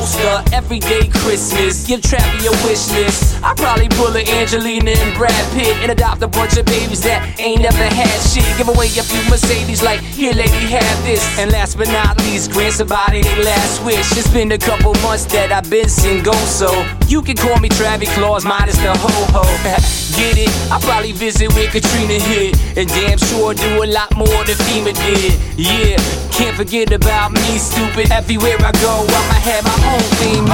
poster, everyday Christmas. Give Trappy a wish list. I probably pull a Angelina and Brad Pitt and adopt a bunch of babies that ain't never had shit. Give away a few Mercedes like, here lady, have this. And last but not least, grant somebody their last wish. It's been a couple months that I've been single, so you can call me Travis Claus minus the ho-ho. Get it? I probably visit where Katrina hit, and damn sure do a lot more than FEMA did. Yeah, can't forget about me, stupid. Everywhere I go, I'ma have my own theme.